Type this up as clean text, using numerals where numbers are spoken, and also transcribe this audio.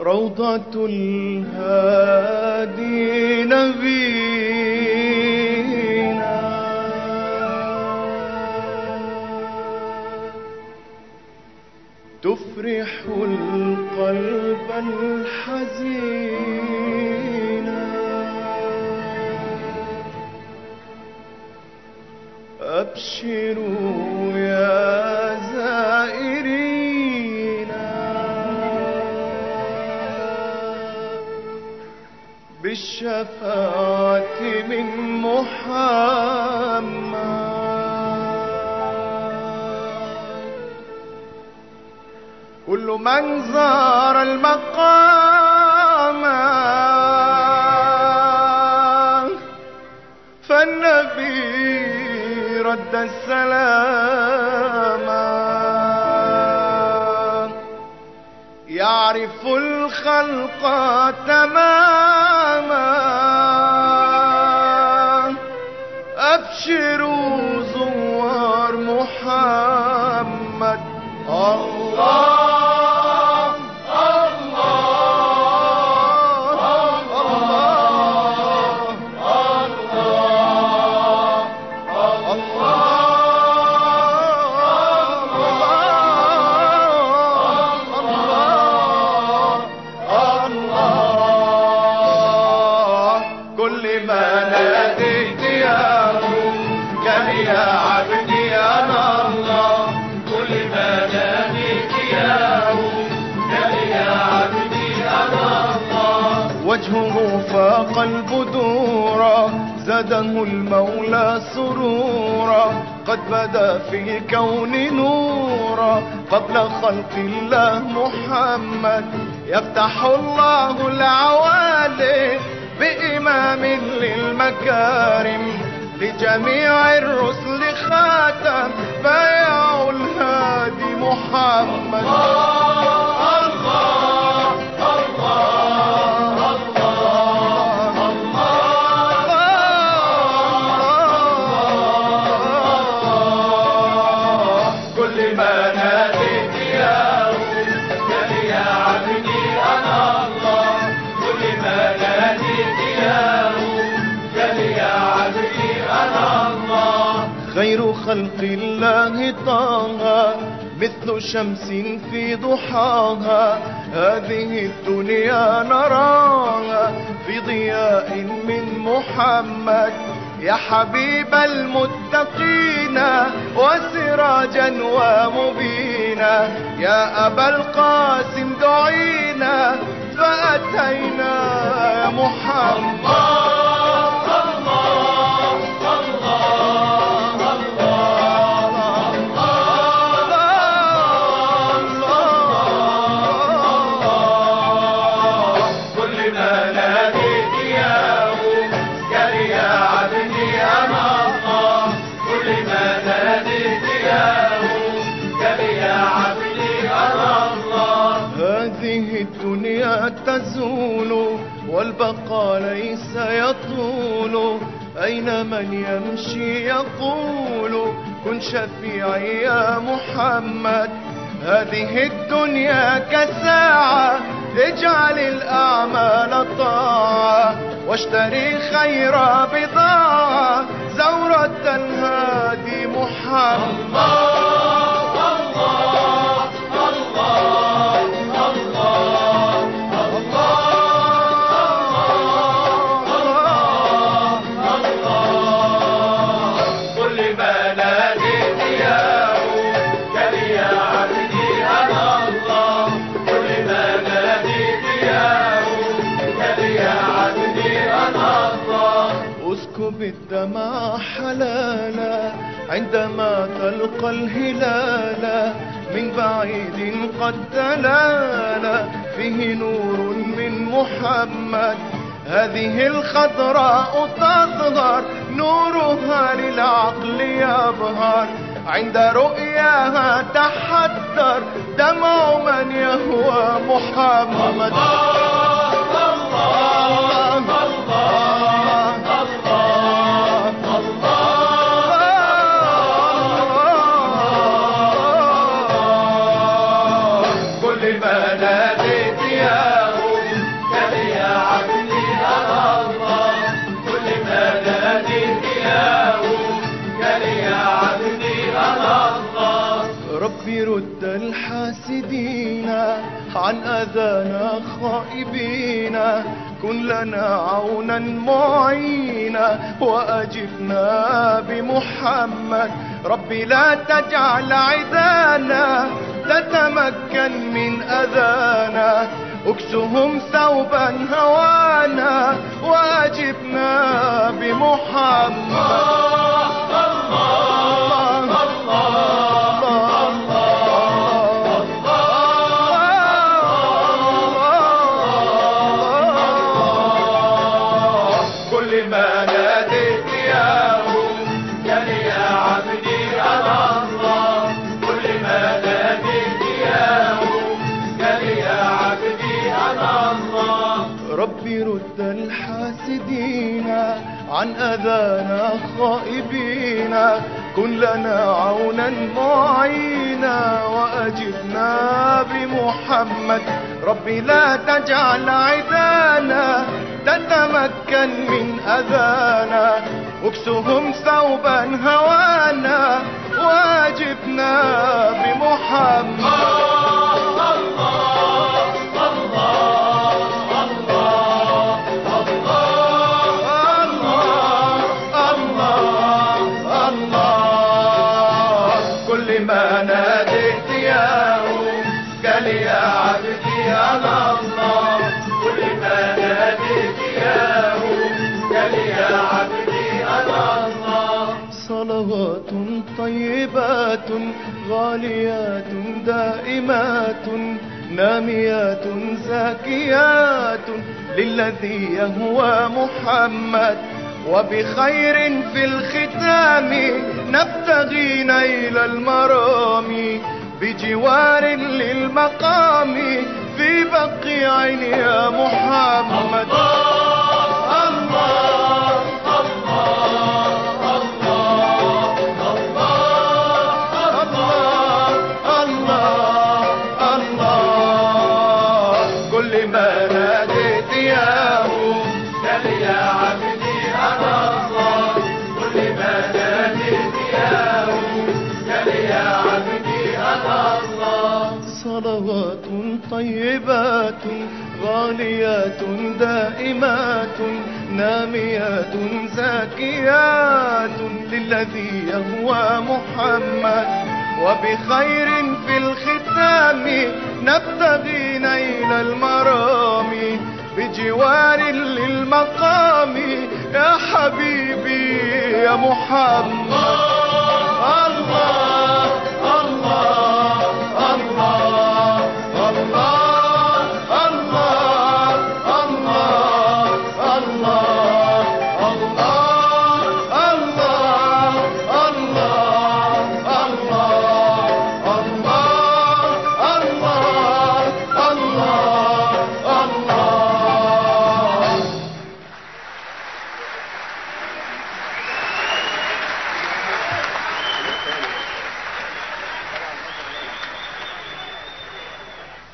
روضة الهادي نبينا، تفرح القلب الحزين. أبشروا يا زائرين بالشفاعة من محمد. كل من زار المقام فالنبي رد السلام. يعرف الخلق تماما. أبشروا زوار محمد. الله وجهه فاق البدورا، زاده المولى سرورا، قد بدا في الكون نورا قبل خلق الله محمد. يفتح الله العوالم بإمام للمكارم، لجميع الرسل خاتم بايع الهادي محمد. خير خلق الله طه، مثل شمس في ضحاها. هذه الدنيا نراها في ضياء من محمد. يا حبيب المتقين وسراجا ومبينا، يا أبا القاسم دعينا فأتينا يا محمد. هذه الدنيا تزول والبقاء ليس يطول. أين من يمشي يقول كن شفيعي يا محمد. هذه الدنيا كساعة، اجعل الأعمال طاعة، واشتري خير بضاعة زورة الهادي محمد. اسكب الدمع حلالا عندما تلقى الهلال، من بعيد قد تلالا فيه نور من محمد. هذه الخضراء تظهر نورها للعقل يبهر، عند رؤياها تحذر دمع من يهوى محمد. كل ما ناديت يا ربي رد الحاسدين عن أذانا خائبين، كن لنا عونا معينا وأجبنا بمحمد. ربي لا تجعل عدانا تتمكن من أذانا، اكسهم ثوبا هوانا وأجبنا بمحمد. كل ما ناديت ياه قال يا عبدي أنا الله، كل ما ناديت ياه قال يا عبدي أنا الله. ربي رد الحاسدين عن أذانا خائبين، كن لنا عونا معينا وأجبنا بمحمد. ربي لا تجعل عدانا تتمكن من أذانا، اكسهم ثوبا هوانا واجبنا بمحمد. كل ما ناديت ياه قال يا عبدي أنا الله، كل ما ناديت ياه قال يا عبدي أنا الله. صلوات طيبات غاليات دائمات ناميات زاكيات للذي يهوى محمد، وبخير في الختام نبتغي نيل المرام، بجوار للمقام في بقيع يا محمد. الله الله الله الله الله. كل ما ناديت ياه قال يا عبدي أنا الله، كل ما ناديت ياه قال يا عبدي أنا الله. صلوات طيبات غاليات دائمات ناميات زاكيات للذي يهوى محمد، وبخير في الختام نبتغي نيل المرام، بجوار للمقام يا حبيبي يا محمد. الله